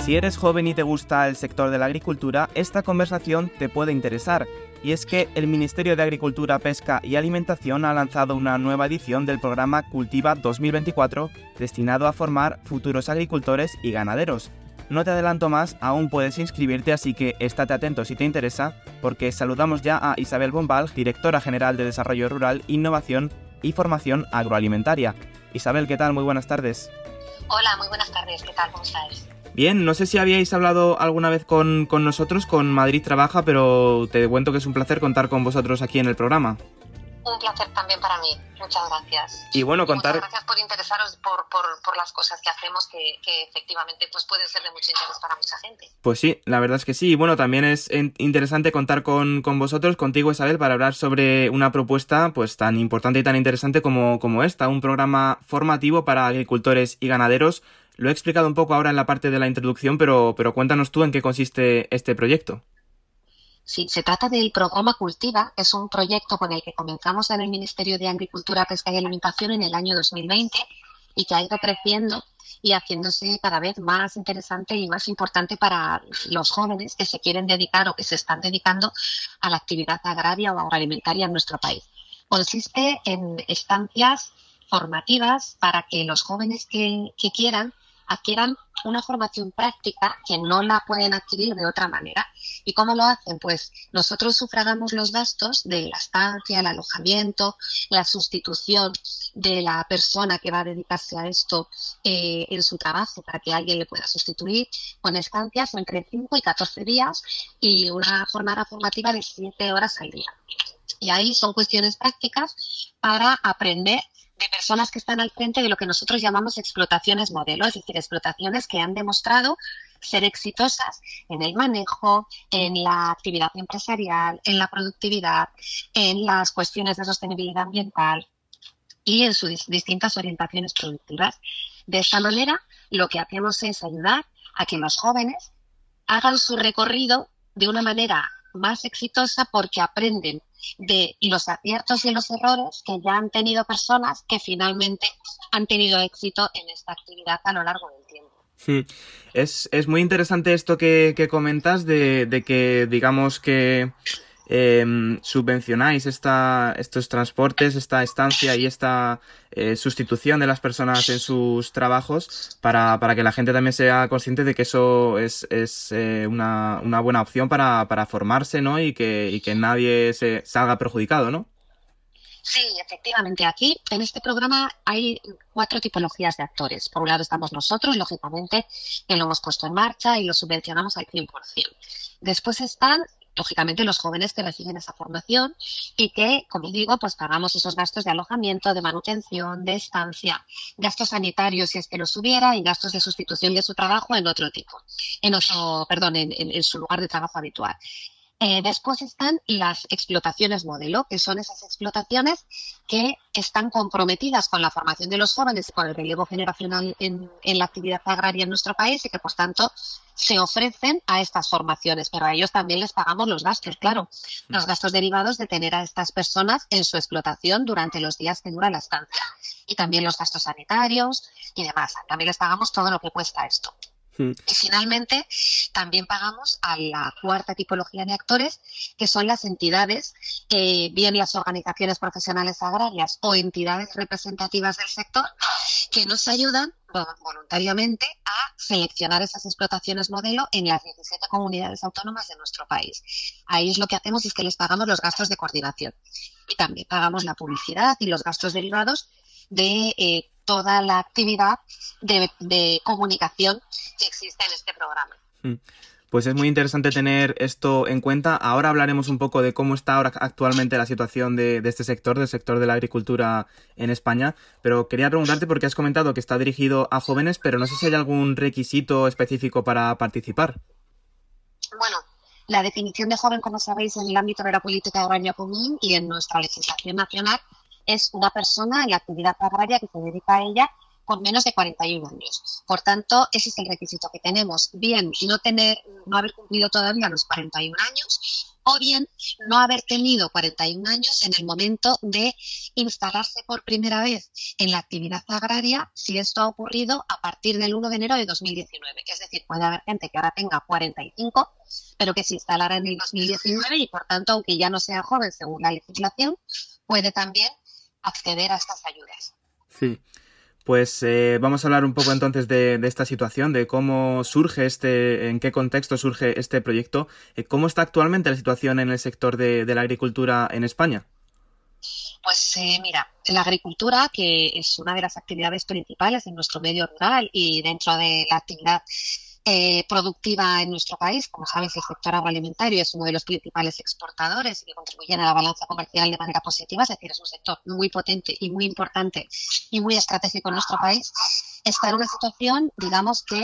Si eres joven y te gusta el sector de la agricultura, esta conversación te puede interesar. Y es que el Ministerio de Agricultura, Pesca y Alimentación ha lanzado una nueva edición del programa Cultiva 2024 destinado a formar futuros agricultores y ganaderos. No te adelanto más, aún puedes inscribirte, así que estate atento si te interesa, porque saludamos ya a Isabel Bombal, Directora General de Desarrollo Rural, Innovación y Formación Agroalimentaria. Isabel, ¿qué tal? Muy buenas tardes. Hola, muy buenas tardes. ¿Qué tal? ¿Cómo estáis? Bien, no sé si habíais hablado alguna vez con nosotros, con Madrid Trabaja, pero te cuento que es un placer contar con vosotros aquí en el programa. Un placer también para mí. Muchas gracias. Y bueno, muchas gracias por interesaros por las cosas que hacemos que efectivamente pues pueden ser de mucho interés para mucha gente. Pues sí, la verdad es que sí. Y bueno, también es interesante contar con vosotros, contigo Isabel, para hablar sobre una propuesta pues tan importante y tan interesante como esta, un programa formativo para agricultores y ganaderos. Lo he explicado un poco ahora en la parte de la introducción, pero cuéntanos tú en qué consiste este proyecto. Sí, se trata del programa Cultiva, es un proyecto con el que comenzamos en el Ministerio de Agricultura, Pesca y Alimentación en el año 2020 y que ha ido creciendo y haciéndose cada vez más interesante y más importante para los jóvenes que se quieren dedicar o que se están dedicando a la actividad agraria o agroalimentaria en nuestro país. Consiste en estancias formativas para que los jóvenes que quieran adquieran una formación práctica que no la pueden adquirir de otra manera. ¿Y cómo lo hacen? Pues nosotros sufragamos los gastos de la estancia, el alojamiento, la sustitución de la persona que va a dedicarse a esto en su trabajo para que alguien le pueda sustituir, con estancias entre 5 y 14 días y una jornada formativa de 7 horas al día. Y ahí son cuestiones prácticas para aprender de personas que están al frente de lo que nosotros llamamos explotaciones modelo, es decir, explotaciones que han demostrado ser exitosas en el manejo, en la actividad empresarial, en la productividad, en las cuestiones de sostenibilidad ambiental y en sus distintas orientaciones productivas. De esta manera, lo que hacemos es ayudar a que los jóvenes hagan su recorrido de una manera más exitosa porque aprenden de los aciertos y los errores que ya han tenido personas que finalmente han tenido éxito en esta actividad a lo largo del tiempo. Es muy interesante esto que comentas de que digamos que subvencionáis estos transportes, esta estancia y esta sustitución de las personas en sus trabajos para que la gente también sea consciente de que eso es una buena opción para formarse, ¿no? Y que nadie se salga perjudicado, ¿no? Sí, efectivamente. Aquí, en este programa, hay 4 tipologías de actores. Por un lado estamos nosotros, lógicamente, que lo hemos puesto en marcha y lo subvencionamos al 100%. Después están, lógicamente, los jóvenes que reciben esa formación y que, como digo, pues pagamos esos gastos de alojamiento, de manutención, de estancia, gastos sanitarios si es que los hubiera y gastos de sustitución de su trabajo en su lugar de trabajo habitual. Después están las explotaciones modelo, que son esas explotaciones que están comprometidas con la formación de los jóvenes y con el relevo generacional en la actividad agraria en nuestro país y que, por tanto, se ofrecen a estas formaciones, pero a ellos también les pagamos los gastos, claro, los gastos derivados de tener a estas personas en su explotación durante los días que dura la estancia y también los gastos sanitarios y demás. También les pagamos todo lo que cuesta esto. Y finalmente también pagamos a la 4ª tipología de actores, que son las entidades, bien las organizaciones profesionales agrarias o entidades representativas del sector, que nos ayudan voluntariamente a seleccionar esas explotaciones modelo en las 17 comunidades autónomas de nuestro país. Ahí lo que hacemos es que les pagamos los gastos de coordinación y también pagamos la publicidad y los gastos derivados de toda la actividad de comunicación que existe en este programa. Pues es muy interesante tener esto en cuenta. Ahora hablaremos un poco de cómo está ahora actualmente la situación de este sector, del sector de la agricultura en España, pero quería preguntarte porque has comentado que está dirigido a jóvenes, pero no sé si hay algún requisito específico para participar. Bueno, la definición de joven, como sabéis, en el ámbito de la política agraria común y en nuestra legislación nacional es una persona en la actividad agraria que se dedica a ella con menos de 41 años. Por tanto, ese es el requisito que tenemos. Bien, no haber cumplido todavía los 41 años o bien no haber tenido 41 años en el momento de instalarse por primera vez en la actividad agraria, si esto ha ocurrido a partir del 1 de enero de 2019. Es decir, puede haber gente que ahora tenga 45, pero que se instalara en el 2019 y, por tanto, aunque ya no sea joven según la legislación, puede también acceder a estas ayudas. Sí. Pues vamos a hablar un poco entonces de esta situación, de cómo surge en qué contexto surge este proyecto. ¿Cómo está actualmente la situación en el sector de la agricultura en España? Pues mira, la agricultura, que es una de las actividades principales en nuestro medio rural y dentro de la actividad productiva en nuestro país, como sabes, el sector agroalimentario es uno de los principales exportadores y que contribuyen a la balanza comercial de manera positiva, es decir, es un sector muy potente y muy importante y muy estratégico en nuestro país. Está en una situación, digamos, que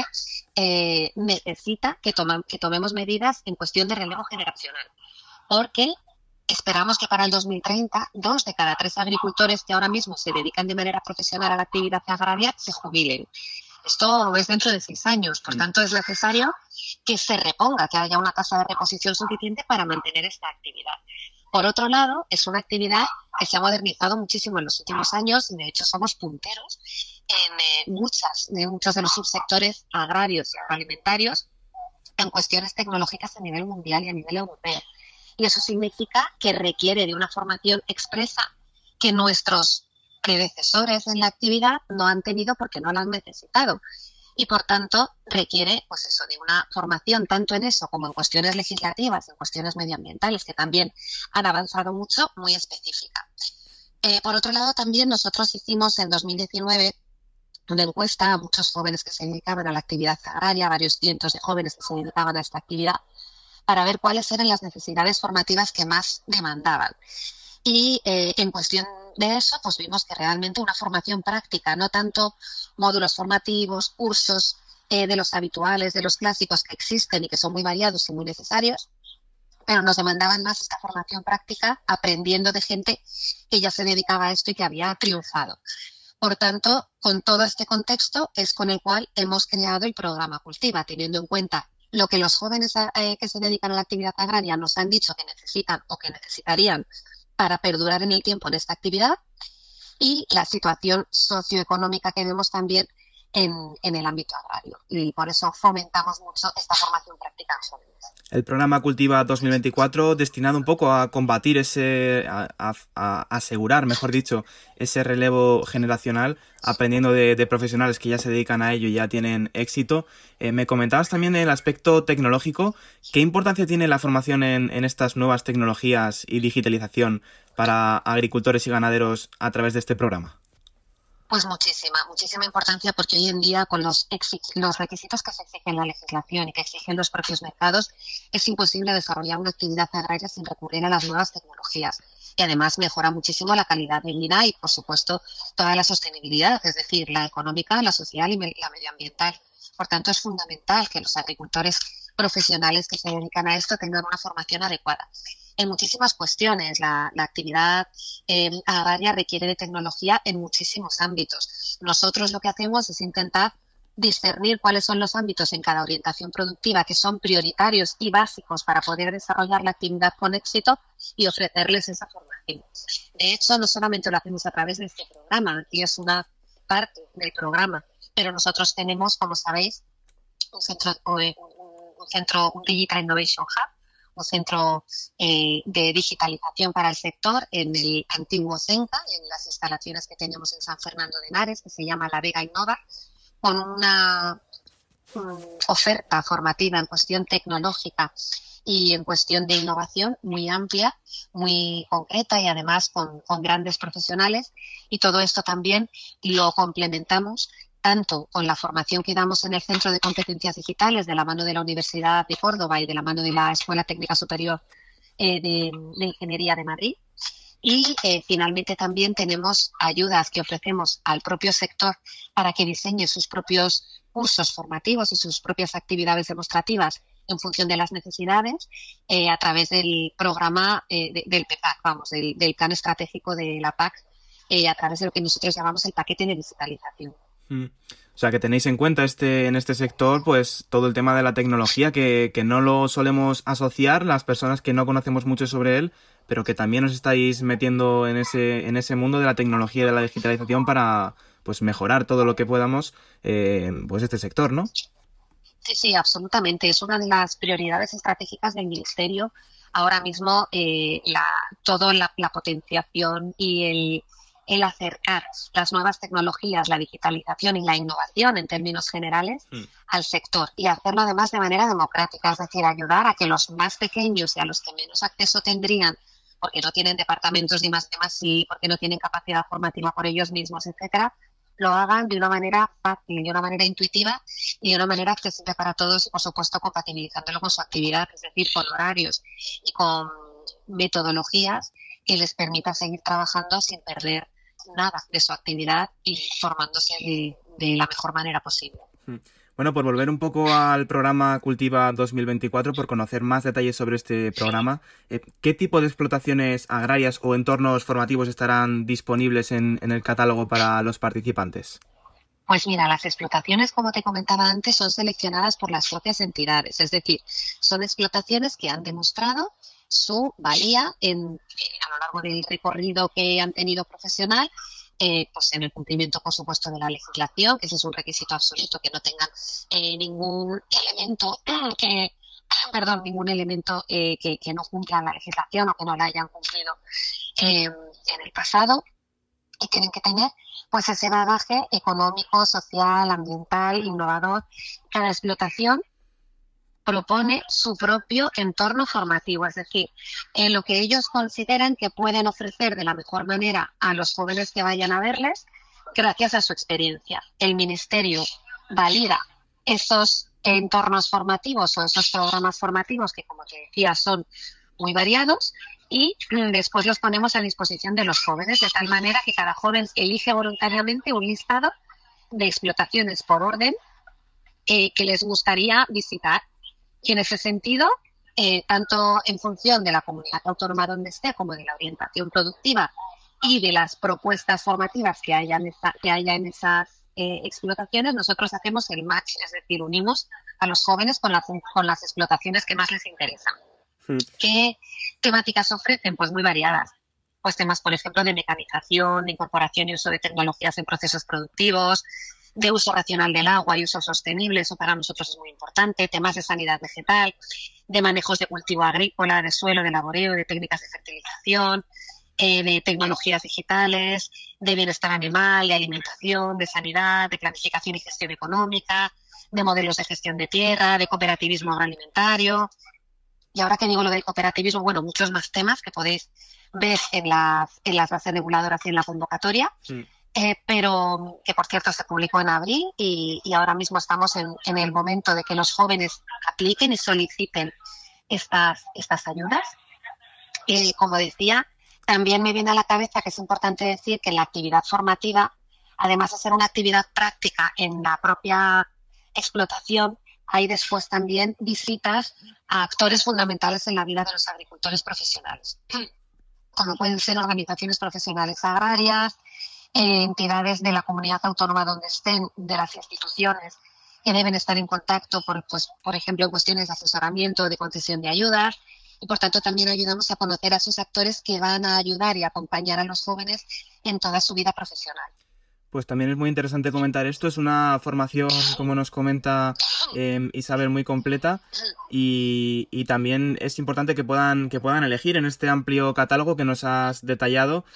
necesita que tomemos medidas en cuestión de relevo generacional, porque esperamos que para el 2030, 2 de cada 3 agricultores que ahora mismo se dedican de manera profesional a la actividad agraria se jubilen. Esto es dentro de 6 años, por tanto es necesario que se reponga, que haya una tasa de reposición suficiente para mantener esta actividad. Por otro lado, es una actividad que se ha modernizado muchísimo en los últimos años y de hecho somos punteros en muchos de los subsectores agrarios y agroalimentarios en cuestiones tecnológicas a nivel mundial y a nivel europeo. Y eso significa que requiere de una formación expresa que nuestros predecesores en la actividad no han tenido porque no la han necesitado. Y por tanto requiere pues eso, de una formación tanto en eso como en cuestiones legislativas, en cuestiones medioambientales, que también han avanzado mucho, muy específica. Por otro lado, también nosotros hicimos en 2019 una encuesta a muchos jóvenes que se dedicaban a la actividad agraria, varios cientos de jóvenes que se dedicaban a esta actividad, para ver cuáles eran las necesidades formativas que más demandaban. Y en cuestión de eso, pues vimos que realmente una formación práctica, no tanto módulos formativos, cursos de los habituales, de los clásicos que existen y que son muy variados y muy necesarios, pero nos demandaban más esta formación práctica aprendiendo de gente que ya se dedicaba a esto y que había triunfado. Por tanto, con todo este contexto es con el cual hemos creado el programa Cultiva, teniendo en cuenta lo que los jóvenes que se dedican a la actividad agraria nos han dicho que necesitan o que necesitarían para perdurar en el tiempo en esta actividad y la situación socioeconómica que vemos también en el ámbito agrario. Y por eso fomentamos mucho esta formación práctica en jóvenes. El programa Cultiva 2024 destinado un poco a combatir a asegurar, mejor dicho, ese relevo generacional, aprendiendo de profesionales que ya se dedican a ello y ya tienen éxito. Me comentabas también el aspecto tecnológico. ¿Qué importancia tiene la formación en estas nuevas tecnologías y digitalización para agricultores y ganaderos a través de este programa? Pues muchísima importancia, porque hoy en día con los requisitos que se exigen la legislación y que exigen los propios mercados es imposible desarrollar una actividad agraria sin recurrir a las nuevas tecnologías. Y además mejora muchísimo la calidad de vida y, por supuesto, toda la sostenibilidad, es decir, la económica, la social y la medioambiental. Por tanto, es fundamental que los agricultores profesionales que se dedican a esto tengan una formación adecuada. En muchísimas cuestiones, la actividad agraria requiere de tecnología en muchísimos ámbitos. Nosotros lo que hacemos es intentar discernir cuáles son los ámbitos en cada orientación productiva que son prioritarios y básicos para poder desarrollar la actividad con éxito y ofrecerles esa formación. De hecho, no solamente lo hacemos a través de este programa, aquí es una parte del programa, pero nosotros tenemos, como sabéis, un Digital Innovation Hub, un centro de digitalización para el sector en el antiguo CENCA, en las instalaciones que tenemos en San Fernando de Henares, que se llama La Vega Innova, con una oferta formativa en cuestión tecnológica y en cuestión de innovación muy amplia, muy concreta y además con grandes profesionales. Y todo esto también lo complementamos tanto con la formación que damos en el Centro de Competencias Digitales de la mano de la Universidad de Córdoba y de la mano de la Escuela Técnica Superior de Ingeniería de Madrid. Y finalmente también tenemos ayudas que ofrecemos al propio sector para que diseñe sus propios cursos formativos y sus propias actividades demostrativas en función de las necesidades a través del programa del PEPAC, del plan estratégico de la PAC, a través de lo que nosotros llamamos el paquete de digitalización. O sea, que tenéis en cuenta en este sector, pues todo el tema de la tecnología, que no lo solemos asociar las personas que no conocemos mucho sobre él, pero que también os estáis metiendo en ese mundo de la tecnología y de la digitalización para, pues, mejorar todo lo que podamos, pues, este sector, ¿no? Sí, sí, absolutamente. Es una de las prioridades estratégicas del Ministerio. Ahora mismo, toda la potenciación y el acercar las nuevas tecnologías, la digitalización y la innovación en términos generales Mm. al sector y hacerlo además de manera democrática, es decir, ayudar a que los más pequeños y a los que menos acceso tendrían, porque no tienen departamentos de I+D+I, porque no tienen capacidad formativa por ellos mismos, etcétera, lo hagan de una manera fácil, de una manera intuitiva y de una manera accesible para todos y, por supuesto, compatibilizándolo con su actividad, es decir, con horarios y con metodologías que les permita seguir trabajando sin perder nada de su actividad y formándose de la mejor manera posible. Bueno, por volver un poco al programa Cultiva 2024, por conocer más detalles sobre este programa, ¿qué tipo de explotaciones agrarias o entornos formativos estarán disponibles en el catálogo para los participantes? Pues mira, las explotaciones, como te comentaba antes, son seleccionadas por las propias entidades, es decir, son explotaciones que han demostrado su valía a lo largo del recorrido que han tenido profesional, pues en el cumplimiento, por supuesto, de la legislación, que ese es un requisito absoluto, que no tengan ningún elemento ningún elemento que no cumpla la legislación o que no la hayan cumplido en el pasado, y tienen que tener pues ese bagaje económico, social, ambiental, innovador. Cada explotación propone su propio entorno formativo, es decir, lo que ellos consideran que pueden ofrecer de la mejor manera a los jóvenes que vayan a verles gracias a su experiencia. El Ministerio valida esos entornos formativos o esos programas formativos que, como te decía, son muy variados, y después los ponemos a disposición de los jóvenes, de tal manera que cada joven elige voluntariamente un listado de explotaciones por orden que les gustaría visitar. Y en ese sentido, tanto en función de la comunidad autónoma donde esté, como de la orientación productiva y de las propuestas formativas que haya en esas explotaciones, nosotros hacemos el match, es decir, unimos a los jóvenes con las explotaciones que más les interesan. ¿Qué temáticas ofrecen? Pues muy variadas. Pues temas, por ejemplo, de mecanización, de incorporación y uso de tecnologías en procesos productivos, de uso racional del agua y uso sostenible, eso para nosotros es muy importante, temas de sanidad vegetal, de manejos de cultivo agrícola, de suelo, de laboreo, de técnicas de fertilización, de tecnologías digitales, de bienestar animal, de alimentación, de sanidad, de planificación y gestión económica, de modelos de gestión de tierra, de cooperativismo agroalimentario. Y ahora que digo lo del cooperativismo, bueno, muchos más temas que podéis ver en las bases reguladoras y en la convocatoria, pero que, por cierto, se publicó en abril y ahora mismo estamos en el momento de que los jóvenes apliquen y soliciten estas ayudas. Como decía, también me viene a la cabeza que es importante decir que la actividad formativa, además de ser una actividad práctica en la propia explotación, hay después también visitas a actores fundamentales en la vida de los agricultores profesionales, como pueden ser organizaciones profesionales agrarias, entidades de la comunidad autónoma donde estén, de las instituciones que deben estar en contacto, por ejemplo, en cuestiones de asesoramiento, de concesión de ayudas, y por tanto también ayudamos a conocer a esos actores que van a ayudar y acompañar a los jóvenes en toda su vida profesional. Pues también es muy interesante comentar esto. Es una formación, como nos comenta Isabel, muy completa, y también es importante que puedan elegir en este amplio catálogo que nos has detallado.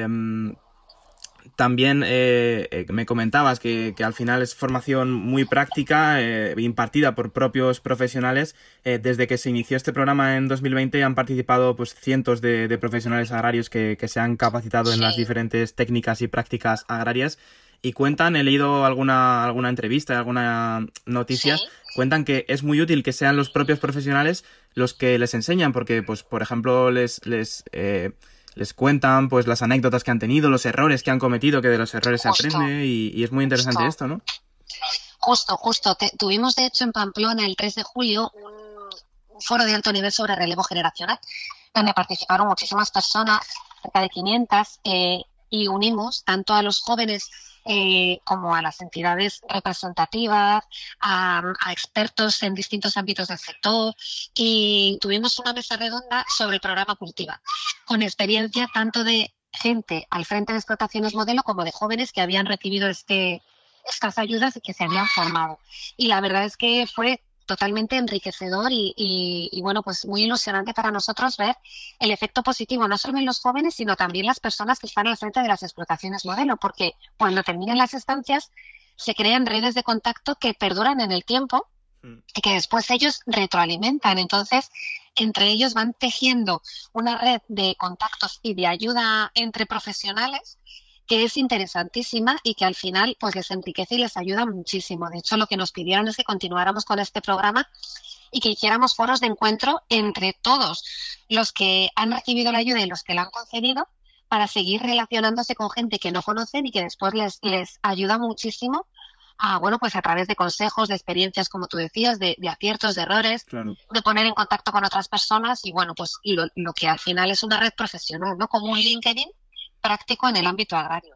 También me comentabas que al final es formación muy práctica, impartida por propios profesionales. Desde que se inició este programa en 2020 han participado pues cientos de profesionales agrarios que se han capacitado en las diferentes técnicas y prácticas agrarias, y cuentan, he leído alguna entrevista, alguna noticia, cuentan que es muy útil que sean los propios profesionales los que les enseñan, porque pues por ejemplo les cuentan pues las anécdotas que han tenido, los errores que han cometido, que de los errores se aprende, y es muy interesante esto, ¿no? Justo. Tuvimos, de hecho, en Pamplona el 3 de julio un foro de alto nivel sobre relevo generacional, donde participaron muchísimas personas, cerca de 500, y unimos tanto a los jóvenes como a las entidades representativas, a expertos en distintos ámbitos del sector, y tuvimos una mesa redonda sobre el programa Cultiva, con experiencia tanto de gente al frente de explotaciones modelo como de jóvenes que habían recibido estas ayudas y que se habían formado. Y la verdad es que fue totalmente enriquecedor y bueno, pues muy ilusionante para nosotros ver el efecto positivo, no solo en los jóvenes, sino también las personas que están al frente de las explotaciones modelo, porque cuando terminan las estancias se crean redes de contacto que perduran en el tiempo y que después ellos retroalimentan. Entonces, entre ellos van tejiendo una red de contactos y de ayuda entre profesionales que es interesantísima y que al final pues les enriquece y les ayuda muchísimo. De hecho, lo que nos pidieron es que continuáramos con este programa y que hiciéramos foros de encuentro entre todos los que han recibido la ayuda y los que la han concedido, para seguir relacionándose con gente que no conocen y que después les ayuda muchísimo bueno, pues a través de consejos, de experiencias, como tú decías, de aciertos, de errores, Claro. de poner en contacto con otras personas y bueno, pues lo que al final es una red profesional, ¿no? Como un LinkedIn práctico en el ámbito agrario.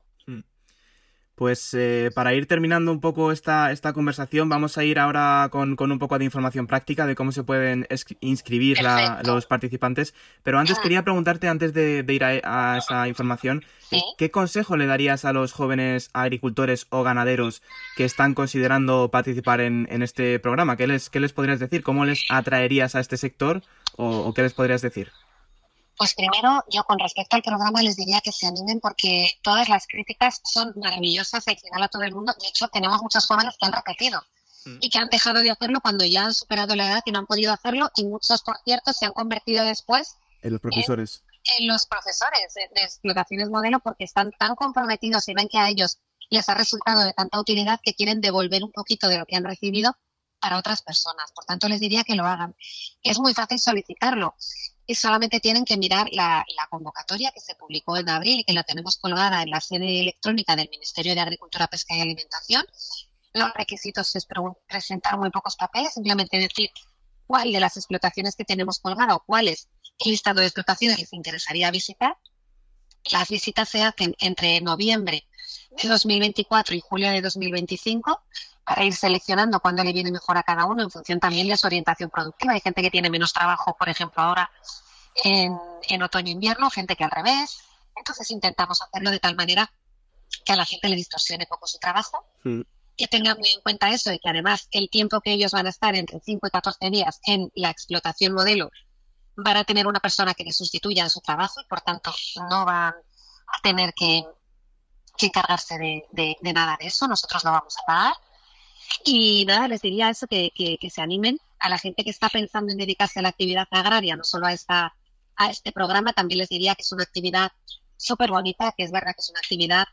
Pues para ir terminando un poco esta conversación, vamos a ir ahora con un poco de información práctica de cómo se pueden inscribir los participantes. Pero antes quería preguntarte, antes de ir a esa información, ¿Sí? ¿Qué consejo le darías a los jóvenes agricultores o ganaderos que están considerando participar en este programa? ¿Qué les podrías decir? ¿Cómo les atraerías a este sector o qué les podrías decir? Pues primero, yo con respecto al programa les diría que se animen, porque todas las críticas son maravillosas al final a todo el mundo. De hecho, tenemos muchos jóvenes que han repetido y que han dejado de hacerlo cuando ya han superado la edad y no han podido hacerlo, y muchos, por cierto, se han convertido después En los profesores. en los profesores de explotaciones modelo, porque están tan comprometidos y ven que a ellos les ha resultado de tanta utilidad que quieren devolver un poquito de lo que han recibido para otras personas. Por tanto, les diría que lo hagan. Es muy fácil solicitarlo y solamente tienen que mirar la convocatoria que se publicó en abril y que la tenemos colgada en la sede electrónica del Ministerio de Agricultura, Pesca y Alimentación. Los requisitos es presentar muy pocos papeles, simplemente decir cuál de las explotaciones que tenemos colgada o cuál es el listado de explotaciones les interesaría visitar. Las visitas se hacen entre noviembre de 2024 y julio de 2025 para ir seleccionando cuándo le viene mejor a cada uno en función también de su orientación productiva. Hay gente que tiene menos trabajo, por ejemplo, ahora en otoño-invierno, gente que al revés. Entonces intentamos hacerlo de tal manera que a la gente le distorsione poco su trabajo, que tengan muy en cuenta eso y que además el tiempo que ellos van a estar entre 5 y 14 días en la explotación modelo van a tener una persona que les sustituya en su trabajo y por tanto no van a tener que encargarse de nada de eso. Nosotros lo vamos a pagar. Y nada, les diría eso, que se animen. A la gente que está pensando en dedicarse a la actividad agraria, no solo a este programa, también les diría que es una actividad súper bonita, que es verdad que es una actividad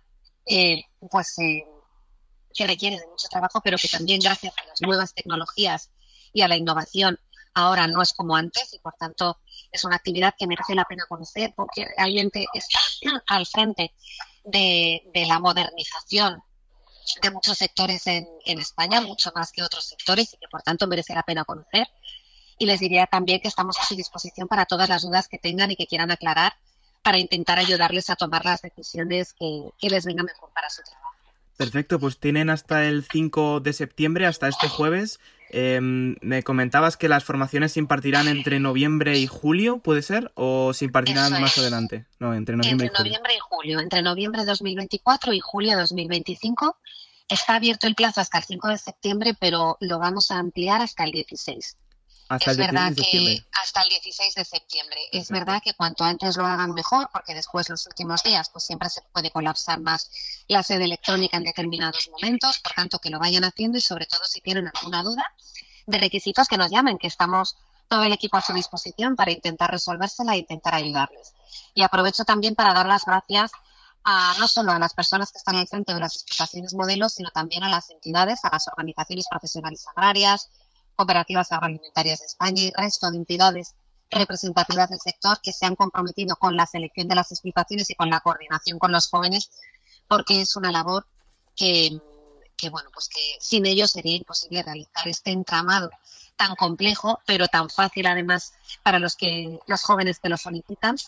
que requiere de mucho trabajo, pero que también gracias a las nuevas tecnologías y a la innovación ahora no es como antes, y por tanto es una actividad que merece la pena conocer, porque realmente está al frente de la modernización de muchos sectores en España, mucho más que otros sectores, y que por tanto merece la pena conocer. Y les diría también que estamos a su disposición para todas las dudas que tengan y que quieran aclarar, para intentar ayudarles a tomar las decisiones que les vengan mejor para su trabajo. Perfecto, pues tienen hasta el 5 de septiembre, hasta este jueves. Me comentabas que las formaciones se impartirán entre noviembre y julio, ¿puede ser? ¿O se impartirán más adelante? No, entre noviembre y julio. Entre noviembre de 2024 y julio de 2025. Está abierto el plazo hasta el 5 de septiembre, pero lo vamos a ampliar hasta el 16. Hasta el 16 de septiembre. Hasta el 16 de septiembre. Perfecto. Es verdad que cuanto antes lo hagan mejor, porque después los últimos días pues siempre se puede colapsar más la sede electrónica en determinados momentos. Por tanto, que lo vayan haciendo, y sobre todo si tienen alguna duda de requisitos, que nos llamen, que estamos todo el equipo a su disposición para intentar resolvérsela e intentar ayudarles. Y aprovecho también para dar las gracias no solo a las personas que están al frente de las explotaciones modelos, sino también a las entidades, a las organizaciones profesionales agrarias, cooperativas agroalimentarias de España y resto de entidades representativas del sector que se han comprometido con la selección de las explotaciones y con la coordinación con los jóvenes, porque es una labor que sin ellos sería imposible realizar este entramado tan complejo, pero tan fácil además para los jóvenes que lo solicitan,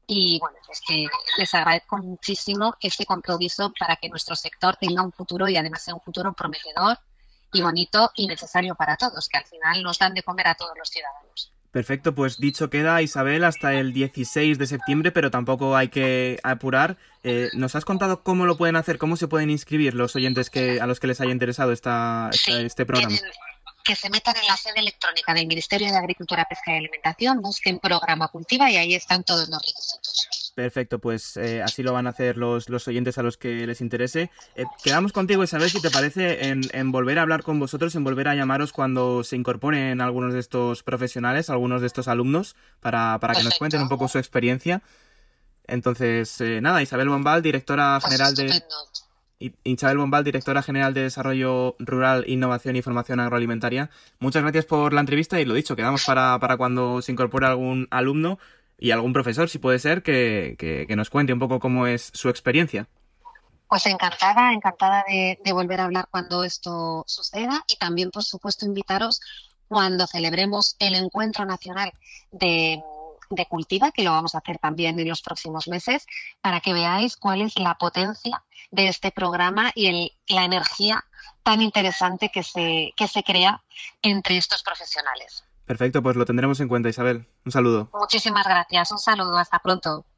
Y bueno, es que les agradezco muchísimo este compromiso para que nuestro sector tenga un futuro y además sea un futuro prometedor y bonito y necesario para todos, que al final nos dan de comer a todos los ciudadanos. Perfecto, pues dicho queda, Isabel, hasta el 16 de septiembre, pero tampoco hay que apurar. ¿Nos has contado cómo lo pueden hacer, cómo se pueden inscribir los oyentes a los que les haya interesado Sí, este programa? tienen que se metan en la sede electrónica del Ministerio de Agricultura, Pesca y Alimentación, busquen programa Cultiva y ahí están todos los requisitos. Perfecto, pues así lo van a hacer los oyentes a los que les interese. Quedamos contigo, Isabel, si te parece, en volver a hablar con vosotros, en volver a llamaros cuando se incorporen algunos de estos profesionales, algunos de estos alumnos, para que nos Perfecto, cuenten un poco su experiencia. Entonces, nada, Isabel Bombal, directora pues general de... estupendo. Isabel Bombal, directora general de Desarrollo Rural, Innovación y Formación Agroalimentaria. Muchas gracias por la entrevista y lo dicho, quedamos para cuando se incorpore algún alumno y algún profesor, si puede ser, que nos cuente un poco cómo es su experiencia. Pues encantada, encantada de volver a hablar cuando esto suceda y también, por supuesto, invitaros cuando celebremos el Encuentro Nacional de, de Cultiva, que lo vamos a hacer también en los próximos meses, para que veáis cuál es la potencia de este programa y la energía tan interesante que se crea entre estos profesionales. Perfecto, pues lo tendremos en cuenta, Isabel. Un saludo. Muchísimas gracias, un saludo, hasta pronto.